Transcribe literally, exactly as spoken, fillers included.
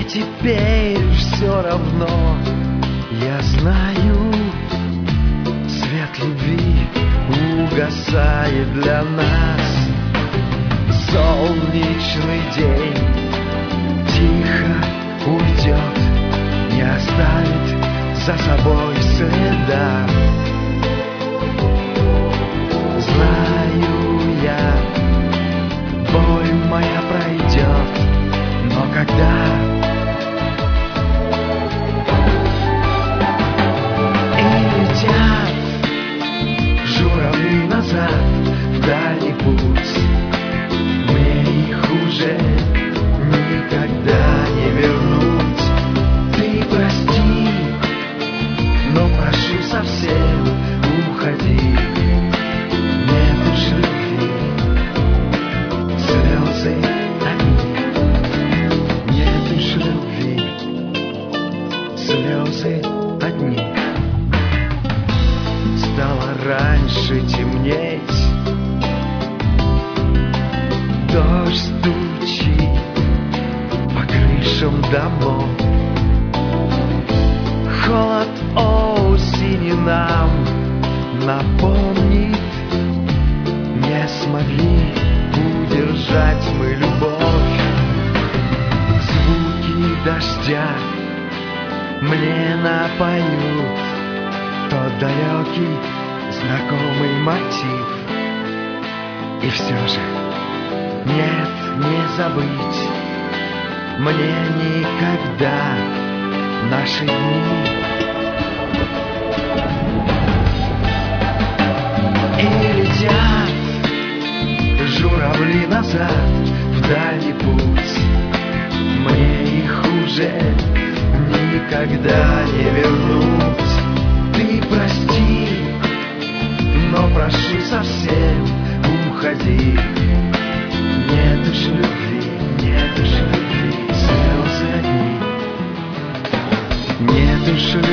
теперь все равно я знаю, свет любви угасает для нас. Солнечный день тихо уйдет, не оставит за собой следа. Знаю я, боль моя пройдет, но когда и летят журавли назад в дальний путь, мне их уже никогда не вернуть. Ты прости, но прошу совсем уходи. Нет уж любви, слезы одни. Нет уж любви, слезы одни. Стало раньше темнеть, дождь стучит по крышам домов. Холод осени нам напомнит, не смогли удержать мы любовь. Звуки дождя мне напоют тот далекий знакомый мотив. И все же нет, не забыть мне никогда наши дни. И летят журавли назад в дальний путь, мне их уже никогда не вернуть. Ты прости, но прошу совсем уходи. Нет уж любви, нет уж любви, слезы одни. Нет уж любви.